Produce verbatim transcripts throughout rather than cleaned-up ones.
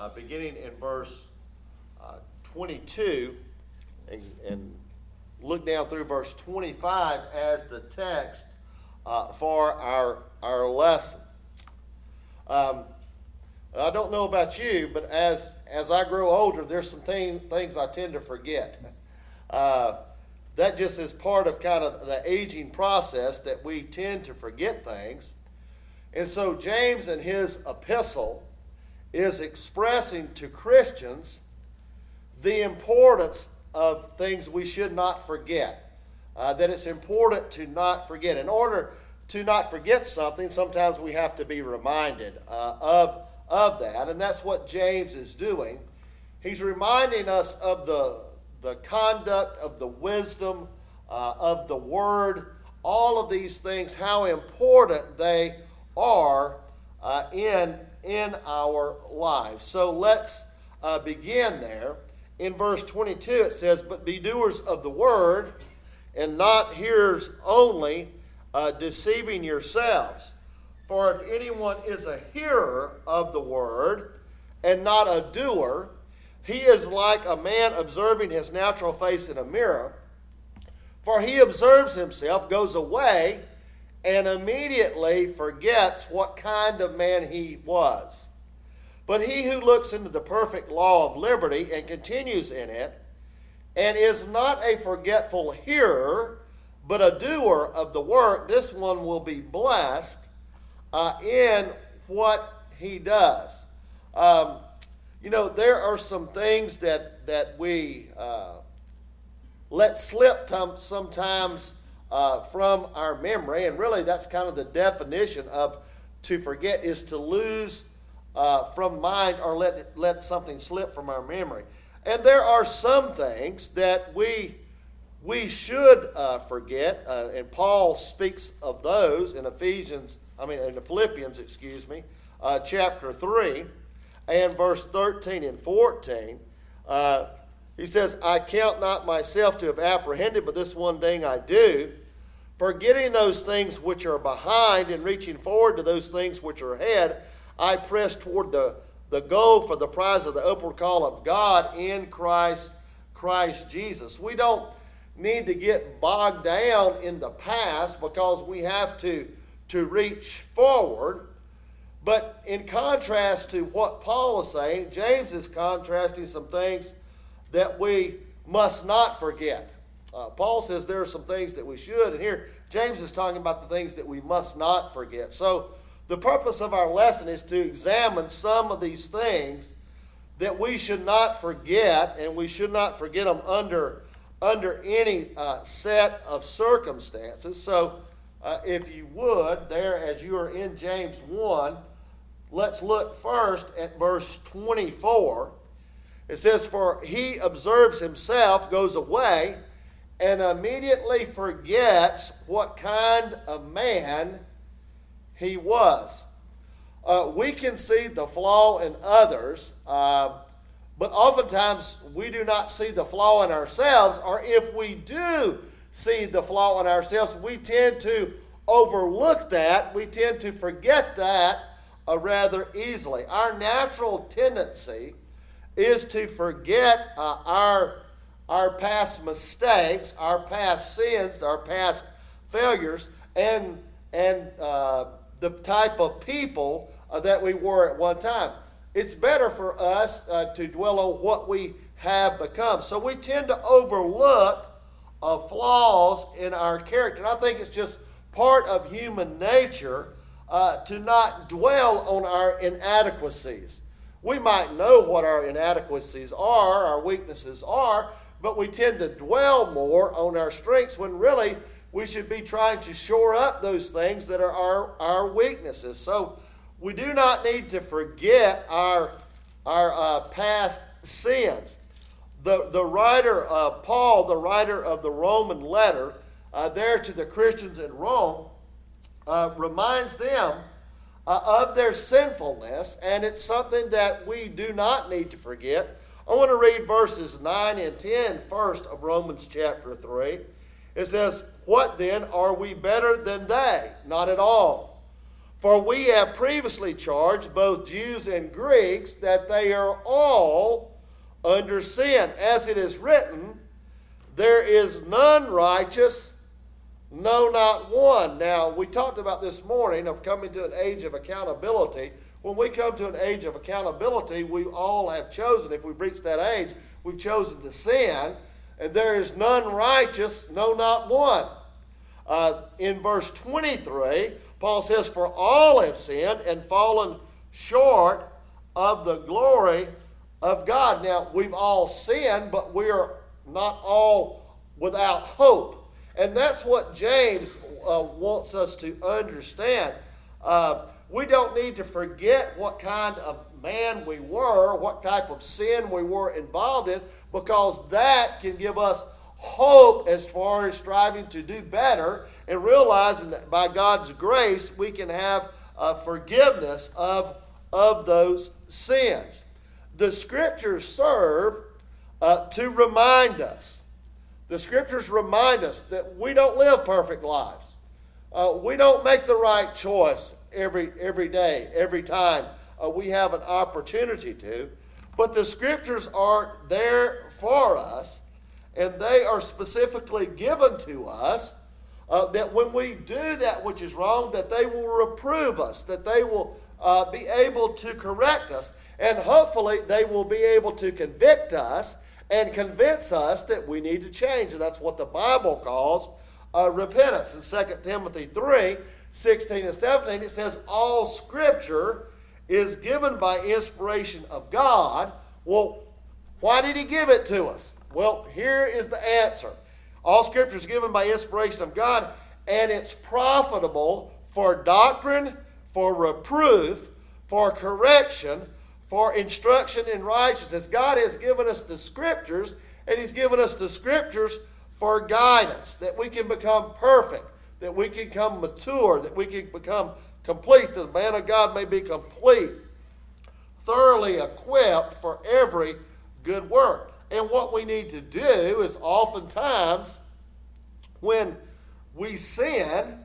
uh, beginning in verse uh, twenty-two, and, and look down through verse twenty-five as the text uh, for our, our lesson. Um, I don't know about you, but as as I grow older, there's some thing, things I tend to forget. Uh, that just is part of kind of the aging process, that we tend to forget things. And so James in his epistle is expressing to Christians the importance of things we should not forget. Uh, that it's important to not forget. In order to not forget something, sometimes we have to be reminded uh, of, of that. And that's what James is doing. He's reminding us of the, the conduct, of the wisdom, uh, of the word, all of these things, how important they are uh, in, in our lives. So let's uh, begin there. In verse twenty-two it says, "But be doers of the word, and not hearers only, uh, deceiving yourselves. For if anyone is a hearer of the word, and not a doer, he is like a man observing his natural face in a mirror. For he observes himself, goes away, and immediately forgets what kind of man he was. But he who looks into the perfect law of liberty and continues in it, and is not a forgetful hearer, but a doer of the work, this one will be blessed uh, in what he does." Um, you know, there are some things that, that we uh, let slip t- sometimes uh, from our memory, and really that's kind of the definition of to forget, is to lose Uh, from mind, or let let something slip from our memory. And there are some things that we we should uh, forget, uh, and Paul speaks of those in Ephesians, I mean in Philippians, excuse me, uh, chapter three, and verse thirteen and fourteen. Uh, he says, "I count not myself to have apprehended, but this one thing I do, forgetting those things which are behind and reaching forward to those things which are ahead, I press toward the, the goal for the prize of the upward call of God in Christ, Christ Jesus." We don't need to get bogged down in the past, because we have to, to reach forward. But in contrast to what Paul is saying, James is contrasting some things that we must not forget. Uh, Paul says there are some things that we should, and here James is talking about the things that we must not forget. So the purpose of our lesson is to examine some of these things that we should not forget, and we should not forget them under, under any uh, set of circumstances. So uh, if you would, there as you are in James one, let's look first at verse twenty-four. It says, "For he observes himself, goes away, and immediately forgets what kind of man he was." Uh, we can see the flaw in others, uh, but oftentimes we do not see the flaw in ourselves, or if we do see the flaw in ourselves, we tend to overlook that. We tend to forget that uh, rather easily. Our natural tendency is to forget uh, our, our past mistakes, our past sins, our past failures, and, and uh, the type of people uh, that we were at one time. It's better for us uh, to dwell on what we have become. So we tend to overlook uh, flaws in our character. And I think it's just part of human nature uh, to not dwell on our inadequacies. We might know what our inadequacies are, our weaknesses are, but we tend to dwell more on our strengths, when really we should be trying to shore up those things that are our, our weaknesses. So we do not need to forget our, our uh, past sins. The, the writer, uh, Paul, the writer of the Roman letter, uh, there to the Christians in Rome, uh, reminds them uh, of their sinfulness, and it's something that we do not need to forget. I want to read verses nine and ten first of Romans chapter three. It says, "What then? Are we better than they? Not at all. For we have previously charged both Jews and Greeks that they are all under sin. As it is written, there is none righteous, no, not one. Now, we talked about this morning of coming to an age of accountability. When we come to an age of accountability, we all have chosen, if we've reached that age, we've chosen to sin. And there is none righteous, no, not one. Uh, in verse twenty-three, Paul says, for all have sinned and fallen short of the glory of God. Now, we've all sinned, but we are not all without hope. And that's what James uh, wants us to understand. Uh, we don't need to forget what kind of man we were, what type of sin we were involved in, because that can give us hope as far as striving to do better and realizing that by God's grace we can have uh, forgiveness of, of those sins. The Scriptures serve uh, to remind us. The Scriptures remind us that we don't live perfect lives. Uh, we don't make the right choice every, every day, every time uh, we have an opportunity to. But the Scriptures are there for us, and they are specifically given to us uh, that when we do that which is wrong, that they will reprove us, that they will uh, be able to correct us, and hopefully they will be able to convict us and convince us that we need to change. And that's what the Bible calls uh, repentance. In Second Timothy three, sixteen and seventeen, it says, all Scripture is given by inspiration of God. Well, why did he give it to us? Well, here is the answer. All Scripture is given by inspiration of God, and it's profitable for doctrine, for reproof, for correction, for instruction in righteousness. God has given us the Scriptures, and he's given us the Scriptures for guidance, that we can become perfect, that we can become mature, that we can become complete, that the man of God may be complete, thoroughly equipped for every good work. And what we need to do is oftentimes when we sin,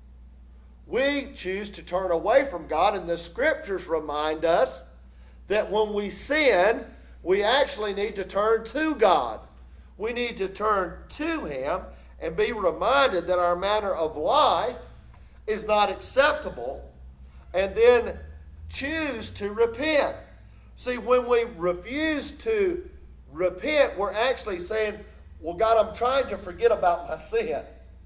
we choose to turn away from God, and the Scriptures remind us that when we sin, we actually need to turn to God. We need to turn to him and be reminded that our manner of life is not acceptable, and then choose to repent. See, when we refuse to repent, we're actually saying, well, God, I'm trying to forget about my sin.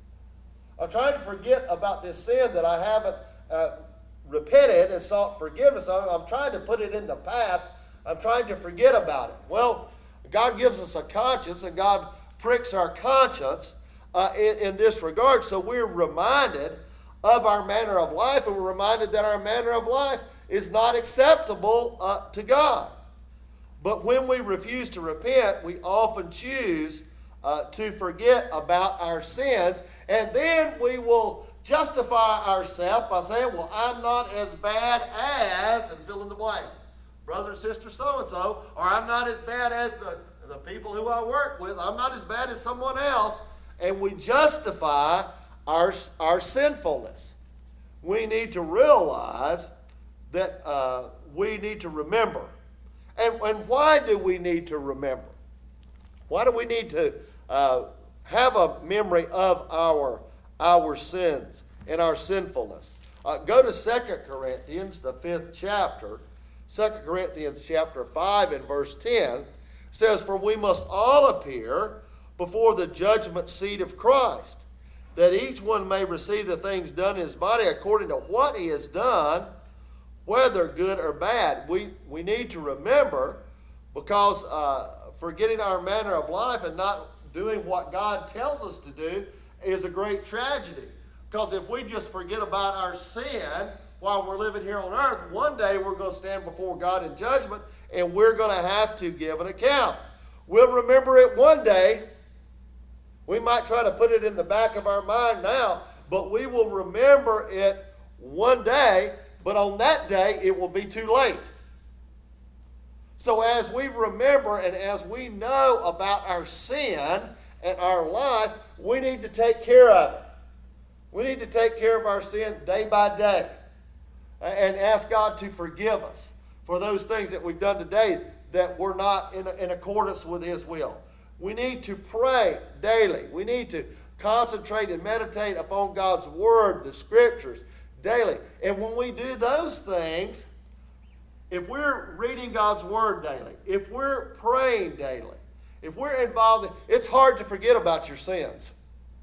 I'm trying to forget about this sin that I haven't uh, repented and sought forgiveness of. I'm trying to put it in the past. I'm trying to forget about it. Well, God gives us a conscience, and God pricks our conscience uh, in, in this regard. So we're reminded of our manner of life, and we're reminded that our manner of life is not acceptable uh, to God. But when we refuse to repent, we often choose uh, to forget about our sins, and then we will justify ourselves by saying, well, I'm not as bad as, and fill in the blank, brother and sister so-and-so, or I'm not as bad as the, the people who I work with, I'm not as bad as someone else, and we justify our, our sinfulness. We need to realize that uh, we need to remember. And, and why do we need to remember? Why do we need to uh, have a memory of our, our sins and our sinfulness? Uh, go to Second Corinthians, the fifth chapter. Second Corinthians chapter five and verse ten. It says, for we must all appear before the judgment seat of Christ, that each one may receive the things done in his body according to what he has done, whether good or bad. We, we need to remember, because uh, forgetting our manner of life and not doing what God tells us to do is a great tragedy. Because if we just forget about our sin while we're living here on earth, one day we're going to stand before God in judgment, and we're going to have to give an account. We'll remember it one day. We might try to put it in the back of our mind now, but we will remember it one day, but on that day it will be too late. So as we remember and as we know about our sin and our life, we need to take care of it. We need to take care of our sin day by day. and ask God to forgive us for those things that we've done today that were not in, in accordance with His will. We need to pray daily. We need to concentrate and meditate upon God's Word, the Scriptures, daily. And when we do those things, if we're reading God's Word daily, if we're praying daily, if we're involved, in, it's hard to forget about your sins.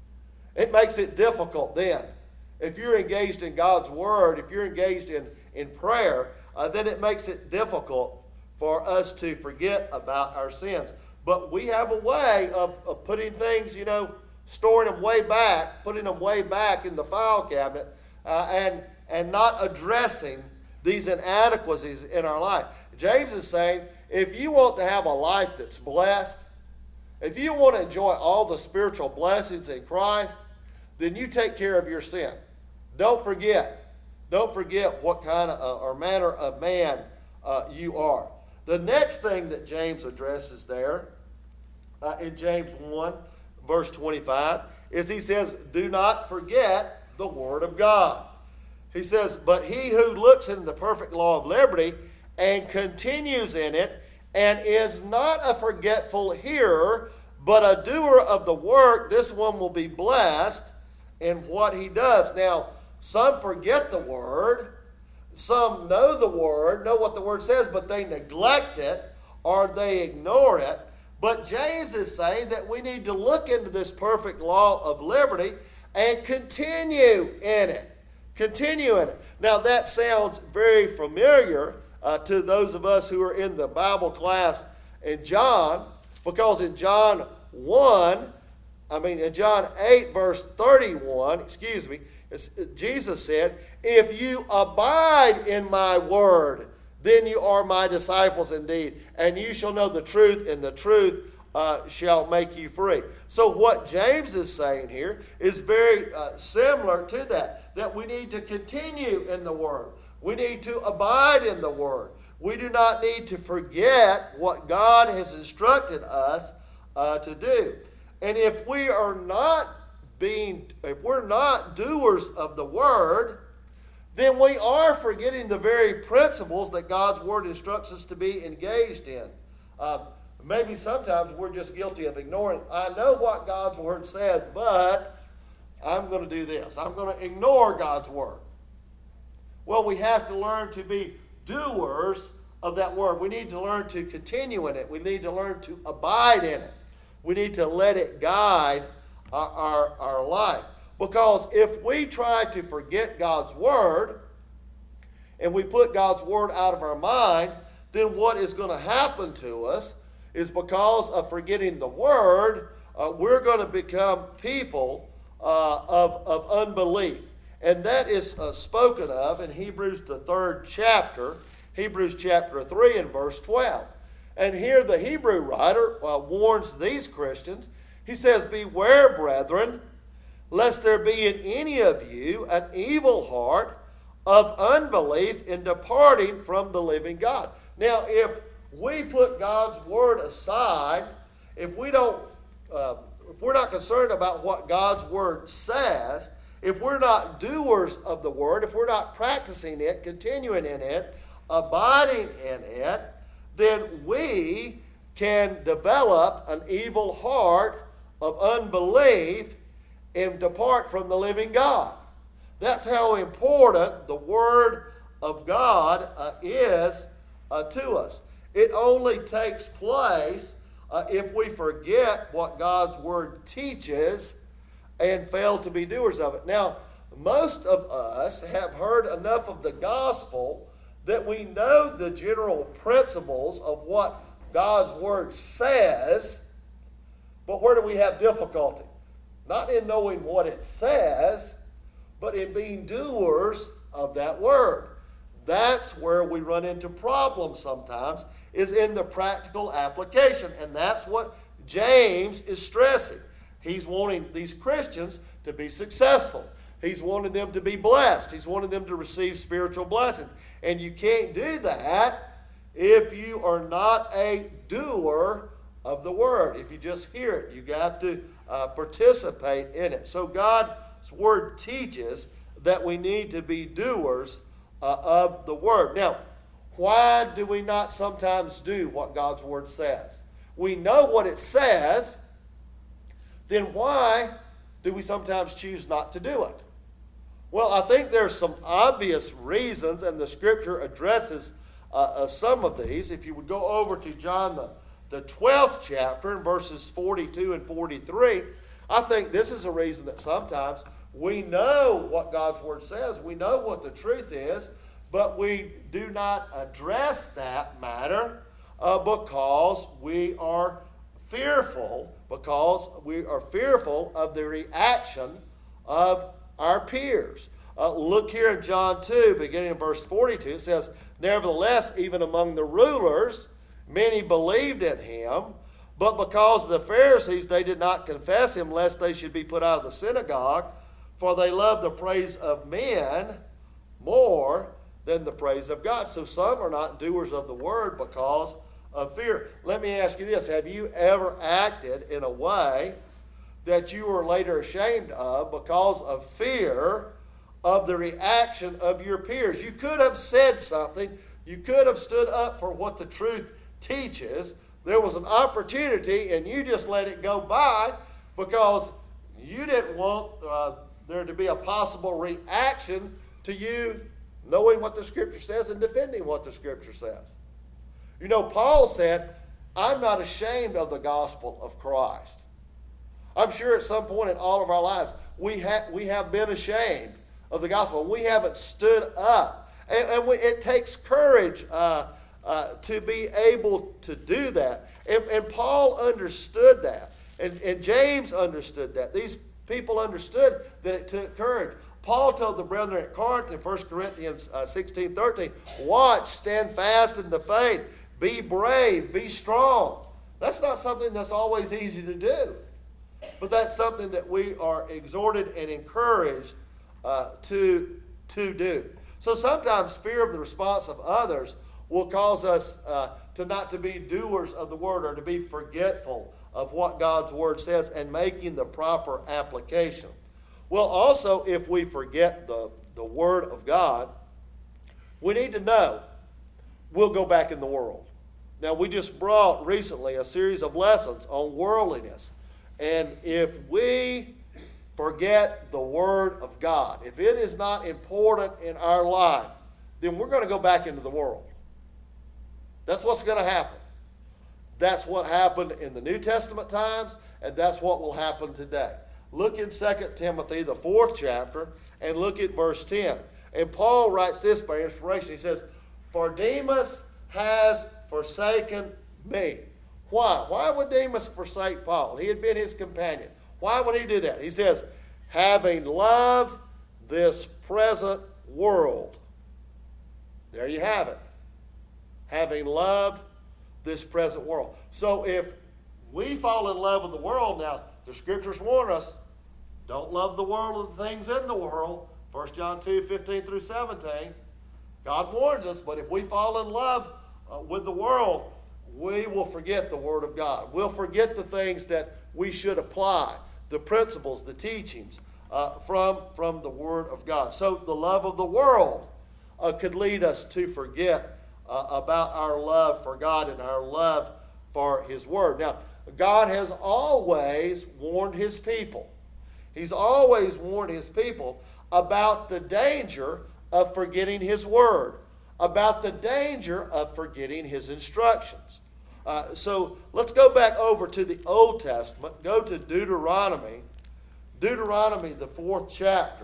It makes it difficult then. If you're engaged in God's Word, if you're engaged in, in prayer, uh, then it makes it difficult for us to forget about our sins. But we have a way of, of putting things, you know, storing them way back, putting them way back in the file cabinet, uh, and, and not addressing these inadequacies in our life. James is saying, if you want to have a life that's blessed, if you want to enjoy all the spiritual blessings in Christ, then you take care of your sin. Don't forget. Don't forget what kind of uh, or manner of man uh, you are. The next thing that James addresses there uh, in James one, verse twenty-five, is he says, do not forget the word of God. He says, but he who looks into the perfect law of liberty and continues in it, and is not a forgetful hearer, but a doer of the work, this one will be blessed in what he does. Now, some forget the word. Some know the word, know what the word says, but they neglect it or they ignore it. But James is saying that we need to look into this perfect law of liberty and continue in it. Continue in it. Now, that sounds very familiar uh, to those of us who are in the Bible class in John, because in John one, I mean, in John eight, verse thirty-one, excuse me, it's, Jesus said, if you abide in my word, then you are my disciples indeed, and you shall know the truth, and the truth uh, shall make you free. So what James is saying here is very uh, similar to that, that we need to continue in the word. We need to abide in the word. We do not need to forget what God has instructed us uh, to do. And if we are not being, if we're not doers of the word, then we are forgetting the very principles that God's word instructs us to be engaged in. Uh, maybe sometimes we're just guilty of ignoring. I know what God's word says, but I'm going to do this. I'm going to ignore God's word. Well, we have to learn to be doers of that word. We need to learn to continue in it. We need to learn to abide in it. We need to let it guide our, our, our life. Because if we try to forget God's word and we put God's word out of our mind, then what is going to happen to us is, because of forgetting the word, uh, we're going to become people uh, of, of unbelief. And that is uh, spoken of in Hebrews, the third chapter, Hebrews chapter three and verse twelve. And here the Hebrew writer uh, warns these Christians. He says, beware, brethren, lest there be in any of you an evil heart of unbelief in departing from the living God. Now, if we put God's word aside, if we don't, uh, if we're not concerned about what God's word says, if we're not doers of the word, if we're not practicing it, continuing in it, abiding in it, then we can develop an evil heart of unbelief and depart from the living God. That's how important the Word of God uh, is uh, to us. It only takes place uh, if we forget what God's Word teaches and fail to be doers of it. Now, most of us have heard enough of the gospel that we know the general principles of what God's Word says, but where do we have difficulty? Not in knowing what it says, but in being doers of that word. That's where we run into problems sometimes, is in the practical application. And that's what James is stressing. He's wanting these Christians to be successful. He's wanting them to be blessed. He's wanting them to receive spiritual blessings. And you can't do that if you are not a doer of the word. If you just hear it, you have to uh, participate in it. So God's word teaches that we need to be doers uh, of the Word. Now, why do we not sometimes do what God's Word says? We know what it says, then why do we sometimes choose not to do it? Well, I think there's some obvious reasons, and the Scripture addresses uh, uh, some of these. If you would go over to John, the, the twelfth chapter, in verses forty-two and forty-three, I think this is a reason that sometimes we know what God's Word says, we know what the truth is, but we do not address that matter uh, because we are fearful, because we are fearful of the reaction of our peers. Uh, look here in John two, beginning in verse forty-two, it says, "Nevertheless, even among the rulers, many believed in him, but because of the Pharisees, they did not confess him, lest they should be put out of the synagogue, for they loved the praise of men more than the praise of God." So some are not doers of the word because of fear. Let me ask you this. Have you ever acted in a way that you were later ashamed of because of fear of the reaction of your peers? You could have said something. You could have stood up for what the truth teaches. There was an opportunity and you just let it go by because you didn't want uh, there to be a possible reaction to you knowing what the Scripture says and defending what the Scripture says. You know, Paul said, "I'm not ashamed of the gospel of Christ." I'm sure at some point in all of our lives, we, ha- we have been ashamed of the gospel. We haven't stood up. And, and we, it takes courage uh, uh, to be able to do that. And, and Paul understood that. And, and James understood that. These people understood that it took courage. Paul told the brethren at Corinth in First Corinthians uh, sixteen thirteen, "Watch, stand fast in the faith, be brave, be strong." That's not something that's always easy to do. But that's something that we are exhorted and encouraged uh, to, to do. So sometimes fear of the response of others will cause us uh, to not to be doers of the word or to be forgetful of what God's word says and making the proper application. Well, also, if we forget the, the word of God, we need to know we'll go back in the world. Now, we just brought recently a series of lessons on worldliness. And if we forget the Word of God, if it is not important in our life, then we're going to go back into the world. That's what's going to happen. That's what happened in the New Testament times, and that's what will happen today. Look in Second Timothy, the fourth chapter, and look at verse ten. And Paul writes this by inspiration. He says, "For Demas has forsaken me." Why? Why would Demas forsake Paul? He had been his companion. Why would he do that? He says, "Having loved this present world." There you have it. Having loved this present world. So if we fall in love with the world, now the Scriptures warn us, don't love the world and the things in the world. First John two, fifteen through seventeen. God warns us, but if we fall in love uh, with the world, we will forget the Word of God. We'll forget the things that we should apply, the principles, the teachings uh, from, from the Word of God. So the love of the world uh, could lead us to forget uh, about our love for God and our love for His Word. Now, God has always warned His people. He's always warned His people about the danger of forgetting His Word, about the danger of forgetting His instructions. Uh, so let's go back over to the Old Testament. Go to Deuteronomy. Deuteronomy, the fourth chapter.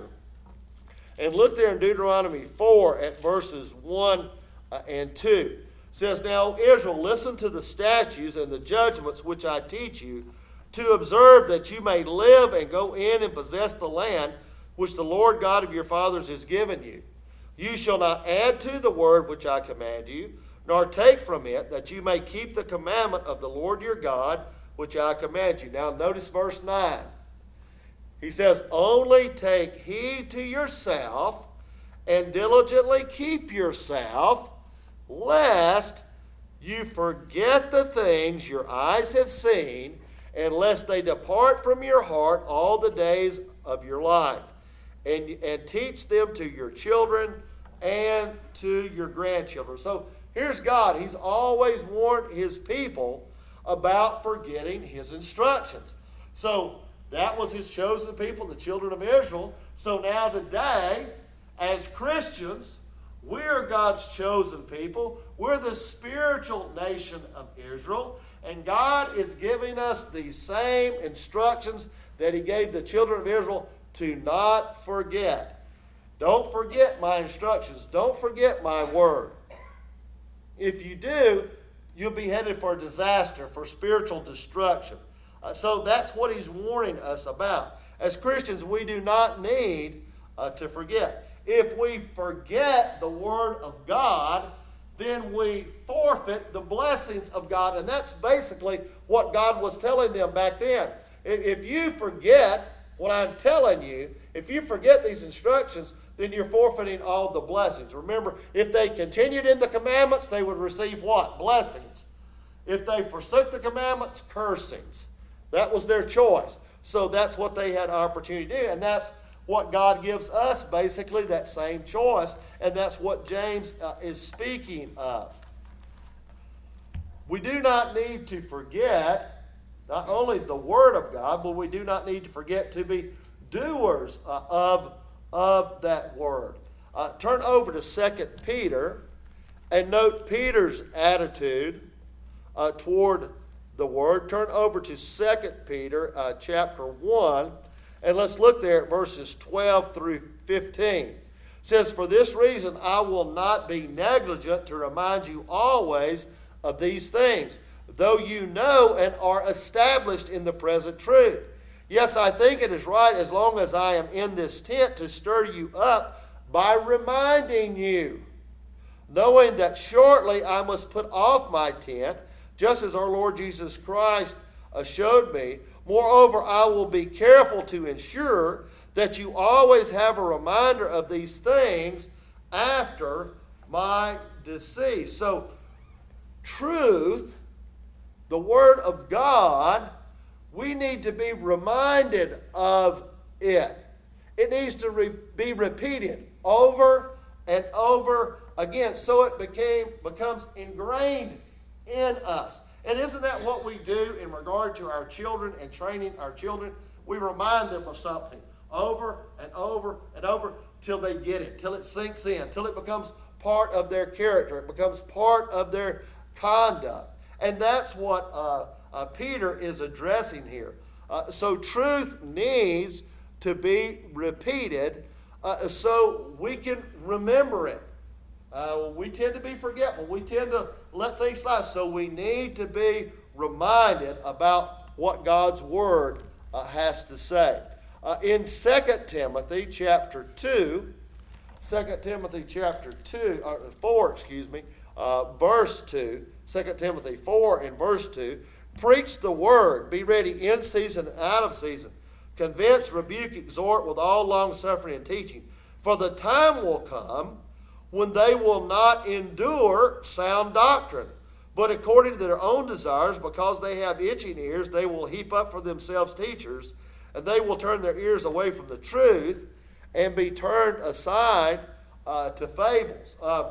And look there in Deuteronomy four at verses one uh, and two. It says, "Now, Israel, listen to the statutes and the judgments which I teach you, to observe that you may live and go in and possess the land which the Lord God of your fathers has given you. You shall not add to the word which I command you, nor take from it, that you may keep the commandment of the Lord your God, which I command you." Now notice verse nine. He says, "Only take heed to yourself, and diligently keep yourself, lest you forget the things your eyes have seen, and lest they depart from your heart all the days of your life. And, and teach them to your children and to your grandchildren. So here's God. He's always warned his people about forgetting his instructions. So that was his chosen people, the children of Israel. So now today, as Christians, we're God's chosen people. We're the spiritual nation of Israel. And God is giving us the same instructions that he gave the children of Israel to not forget. Don't forget my instructions. Don't forget my word. If you do, you'll be headed for disaster, for spiritual destruction. Uh, so that's what he's warning us about. As Christians, we do not need uh, to forget. If we forget the word of God, then we forfeit the blessings of God. And that's basically what God was telling them back then. If you forget what I'm telling you, if you forget these instructions, then you're forfeiting all the blessings. Remember, if they continued in the commandments, they would receive what? Blessings. If they forsook the commandments, cursings. That was their choice. So that's what they had opportunity to do. And that's what God gives us, basically, that same choice. And that's what James uh, is speaking of. We do not need to forget not only the Word of God, but we do not need to forget to be doers uh, of, of that Word. Uh, turn over to Second Peter and note Peter's attitude uh, toward the Word. Turn over to Second Peter uh, chapter one, and let's look there at verses twelve through fifteen. It says, "For this reason I will not be negligent to remind you always of these things, though you know and are established in the present truth. Yes, I think it is right, as long as I am in this tent, to stir you up by reminding you, knowing that shortly I must put off my tent, just as our Lord Jesus Christ showed me. Moreover, I will be careful to ensure that you always have a reminder of these things after my decease." So, truth, the Word of God, we need to be reminded of it. It needs to re- be repeated over and over again, so it became becomes ingrained in us. And isn't that what we do in regard to our children and training our children? We remind them of something over and over and over till they get it, till it sinks in, till it becomes part of their character. It becomes part of their conduct. And that's what uh, uh, Peter is addressing here. Uh, so truth needs to be repeated uh, so we can remember it. Uh, we tend to be forgetful. We tend to let things slide. So we need to be reminded about what God's Word uh, has to say. Uh, in Second Timothy chapter two, Second Timothy chapter two, or four, excuse me, uh, verse two, Second Timothy four and verse two, "Preach the word, be ready in season and out of season. Convince, rebuke, exhort with all longsuffering and teaching. For the time will come when they will not endure sound doctrine, but according to their own desires, because they have itching ears, they will heap up for themselves teachers, and they will turn their ears away from the truth and be turned aside uh, to fables." Uh,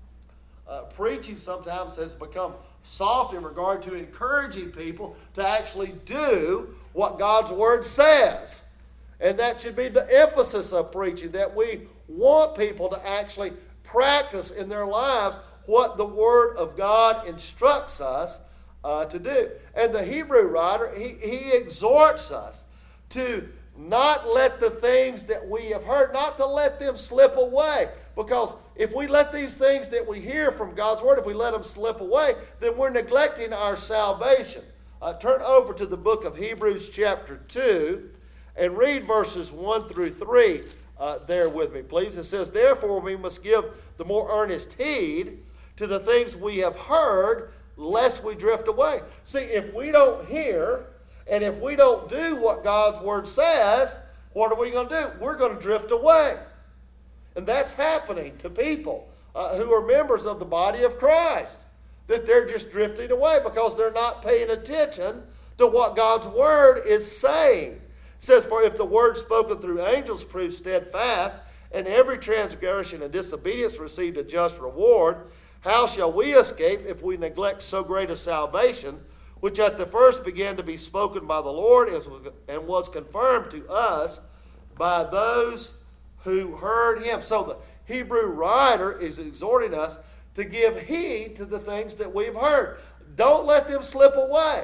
uh, preaching sometimes has become soft in regard to encouraging people to actually do what God's Word says. And that should be the emphasis of preaching, that we want people to actually practice in their lives what the Word of God instructs us uh, to do. And the Hebrew writer, he, he exhorts us to not let the things that we have heard, not to let them slip away. Because if we let these things that we hear from God's Word, if we let them slip away, then we're neglecting our salvation. Uh, turn over to the book of Hebrews chapter two and read verses one through three uh, there with me, please. It says, "Therefore we must give the more earnest heed to the things we have heard, lest we drift away." See, if we don't hear, and if we don't do what God's Word says, what are we going to do? We're going to drift away. And that's happening to people uh, who are members of the body of Christ, that they're just drifting away because they're not paying attention to what God's Word is saying. It says, "For if the word spoken through angels proved steadfast, and every transgression and disobedience received a just reward, how shall we escape if we neglect so great a salvation, which at the first began to be spoken by the Lord and was confirmed to us by those who heard him? So the Hebrew writer is exhorting us to give heed to the things that we've heard. Don't let them slip away.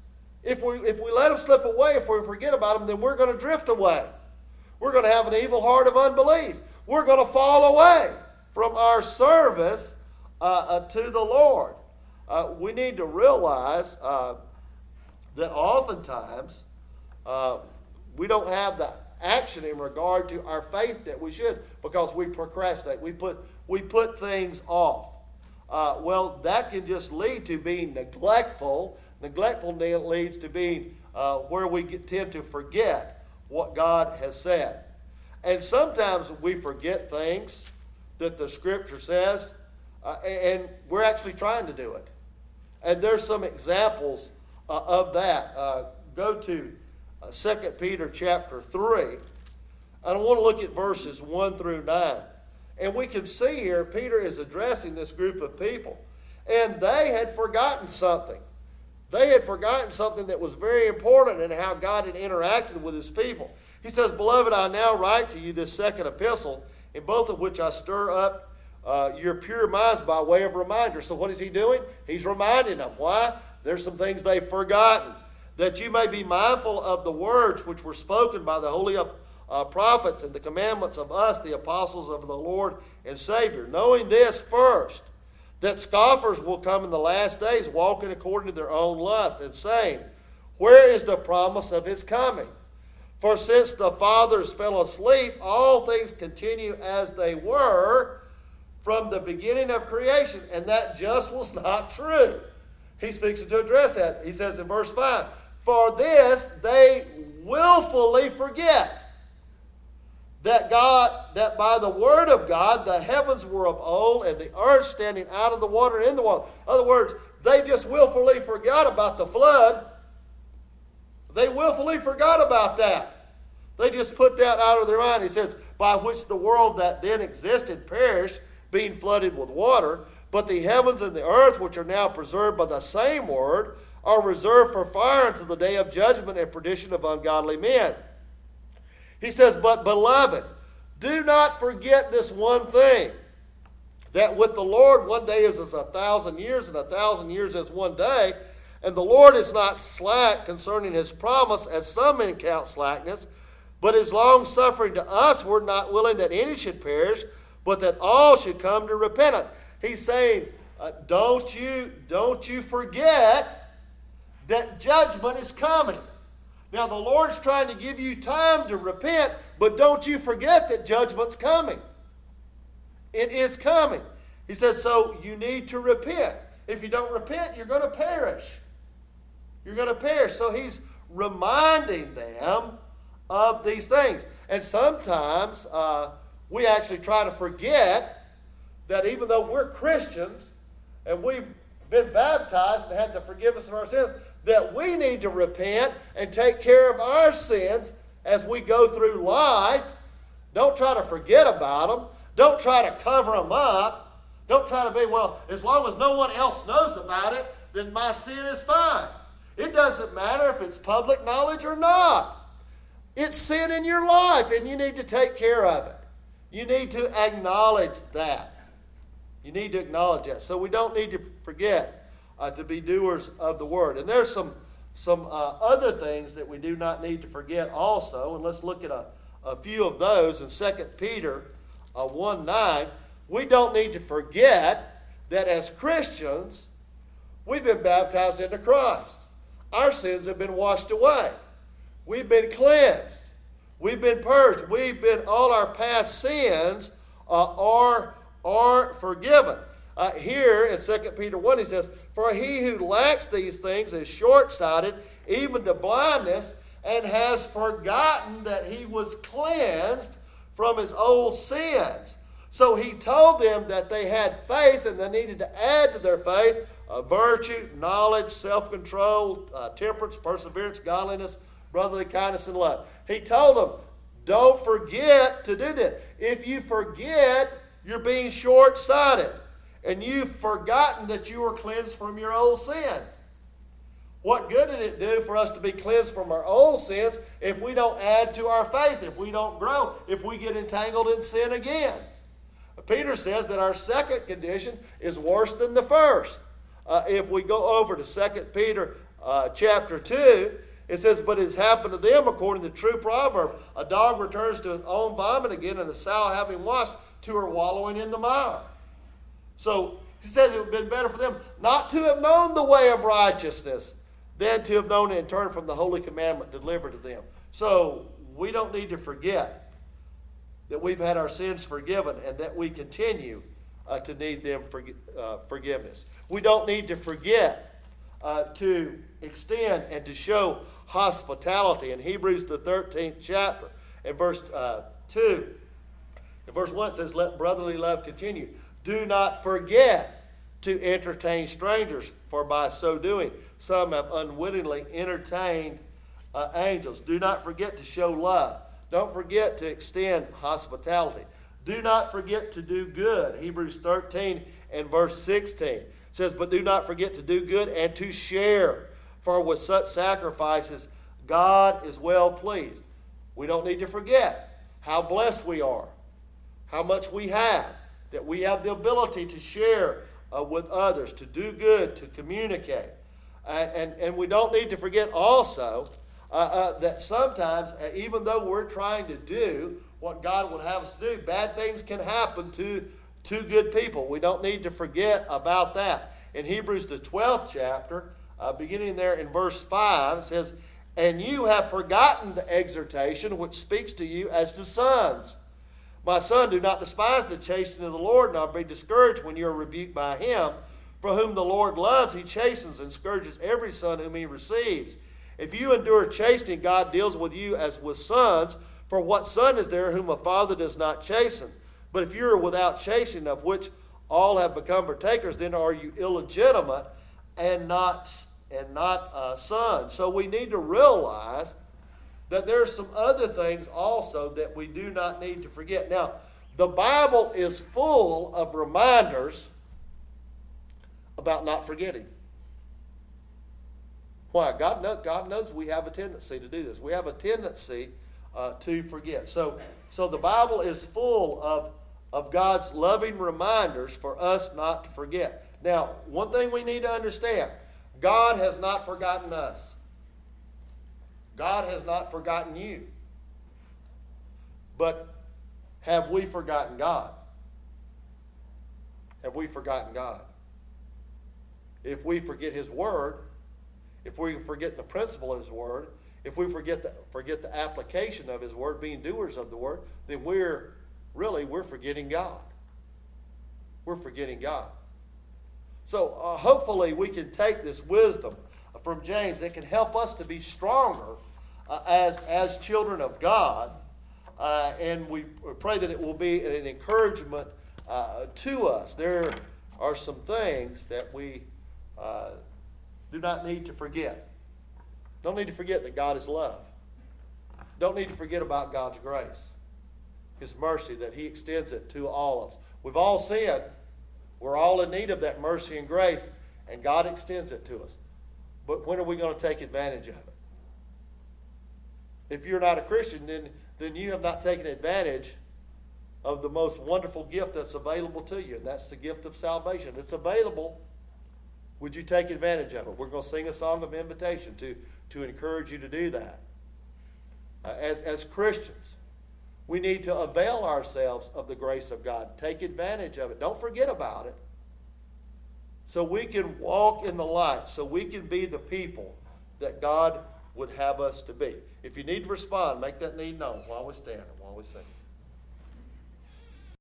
If we, if we let them slip away, if we forget about them, then we're going to drift away. We're going to have an evil heart of unbelief. We're going to fall away from our service uh, uh, to the Lord. Uh, we need to realize uh, that oftentimes uh, we don't have the action in regard to our faith that we should, because we procrastinate. We put, we put things off. Uh, well, that can just lead to being neglectful. Neglectful leads to being uh, where we get, tend to forget what God has said. And sometimes we forget things that the Scripture says, uh, and we're actually trying to do it. And there's some examples uh, of that. Uh, go to uh, Second Peter chapter three. And I want to look at verses one through nine. And we can see here Peter is addressing this group of people. And they had forgotten something. They had forgotten something that was very important in how God had interacted with his people. He says, "Beloved, I now write to you this second epistle, in both of which I stir up uh, your pure minds by way of reminder." So what is he doing? He's reminding them. Why? There's some things they've forgotten. "That you may be mindful of the words which were spoken by the holy uh, prophets and the commandments of us, the apostles of the Lord and Savior. Knowing this first, that scoffers will come in the last days, walking according to their own lust, and saying, Where is the promise of his coming? For since the fathers fell asleep, all things continue as they were from the beginning of creation." And that just was not true. He's fixing to address that. He says in verse five, "For this they willfully forget that God, that by the word of God the heavens were of old, and the earth standing out of the water and in the water." In other words, they just willfully forgot about the flood. They willfully forgot about that. They just put that out of their mind. He says, "By which the world that then existed perished, being flooded with water. But the heavens and the earth, which are now preserved by the same word, are reserved for fire until the day of judgment and perdition of ungodly men." He says, "But beloved, do not forget this one thing, that with the Lord one day is as a thousand years, and a thousand years as one day. And the Lord is not slack concerning his promise, as some men count slackness, but is long-suffering to us. We're not willing that any should perish, but that all should come to repentance." He's saying, uh, don't you, don't you forget that judgment is coming. Now, the Lord's trying to give you time to repent, but don't you forget that judgment's coming. It is coming. He says, so you need to repent. If you don't repent, you're going to perish. You're going to perish. So he's reminding them of these things. And sometimes uh, we actually try to forget that even though we're Christians and we've been baptized and had the forgiveness of our sins, that we need to repent and take care of our sins as we go through life. Don't try to forget about them. Don't try to cover them up. Don't try to be, well, as long as no one else knows about it, then my sin is fine. It doesn't matter if it's public knowledge or not. It's sin in your life, and you need to take care of it. You need to acknowledge that. You need to acknowledge that. So we don't need to forget uh, to be doers of the word. And there's some, some uh, other things that we do not need to forget also. And let's look at a, a few of those in Second Peter uh, one nine. We don't need to forget that as Christians, we've been baptized into Christ. Our sins have been washed away. We've been cleansed. We've been purged. We've been, all our past sins uh, are, are forgiven. Uh, here in Second Peter one, he says, "For he who lacks these things is short-sighted, even to blindness, and has forgotten that he was cleansed from his old sins." So he told them that they had faith and they needed to add to their faith uh, virtue, knowledge, self-control, uh, temperance, perseverance, godliness, brotherly kindness, and love. He told them, Don't forget to do this. If you forget, you're being short-sighted. And you've forgotten that you were cleansed from your old sins. What good did it do for us to be cleansed from our old sins if we don't add to our faith, if we don't grow, if we get entangled in sin again? Peter says that our second condition is worse than the first. Uh, if we go over to Second Peter uh, chapter two, it says, but it has happened to them according to the true proverb, a dog returns to his own vomit again, and a sow having washed to her wallowing in the mire. So he says it would have been better for them not to have known the way of righteousness than to have known it and turned from the holy commandment delivered to them. So we don't need to forget that we've had our sins forgiven and that we continue uh, to need them for, uh, forgiveness. We don't need to forget uh, to extend and to show hospitality. In Hebrews the thirteenth chapter, in verse uh, two, in verse one it says, let brotherly love continue. Do not forget to entertain strangers, for by so doing some have unwittingly entertained uh, angels. Do not forget to show love. Don't forget to extend hospitality. Do not forget to do good. Hebrews thirteen and verse sixteen says, but do not forget to do good and to share, for with such sacrifices God is well pleased. We don't need to forget how blessed we are, how much we have, that we have the ability to share uh, with others, to do good, to communicate. Uh, and, and we don't need to forget also uh, uh, that sometimes, uh, even though we're trying to do what God would have us to do, bad things can happen to, to good people. We don't need to forget about that. In Hebrews, the twelfth chapter, uh, beginning there in verse five, it says, and you have forgotten the exhortation which speaks to you as to sons. My son, do not despise the chastening of the Lord, nor be discouraged when you are rebuked by him. For whom the Lord loves, he chastens and scourges every son whom he receives. If you endure chastening, God deals with you as with sons. For what son is there whom a father does not chasten? But if you are without chastening, of which all have become partakers, then are you illegitimate and not, and not uh, sons. So we need to realize that there are some other things also that we do not need to forget. Now, the Bible is full of reminders about not forgetting. Why? God, know, God knows we have a tendency to do this. We have a tendency uh, to forget. So, so the Bible is full of, of God's loving reminders for us not to forget. Now, one thing we need to understand, God has not forgotten us. God has not forgotten you. But have we forgotten God? Have we forgotten God? If we forget his word, if we forget the principle of his word, if we forget the, forget the application of his word, being doers of the word, then we're really, we're forgetting God. We're forgetting God. So uh, hopefully we can take this wisdom from James that can help us to be stronger uh, as, as children of God. Uh, and we pray that it will be an encouragement uh, to us. There are some things that we uh, do not need to forget. Don't need to forget that God is love. Don't need to forget about God's grace, his mercy, that he extends it to all of us. We've all sinned. We're all in need of that mercy and grace, and God extends it to us. But when are we going to take advantage of it? If you're not a Christian, then, then you have not taken advantage of the most wonderful gift that's available to you, and that's the gift of salvation. It's available. Would you take advantage of it? We're going to sing a song of invitation to, to encourage you to do that. Uh, as, as Christians, we need to avail ourselves of the grace of God. Take advantage of it. Don't forget about it. So we can walk in the light, so we can be the people that God would have us to be. If you need to respond, make that need known while we stand and while we sing.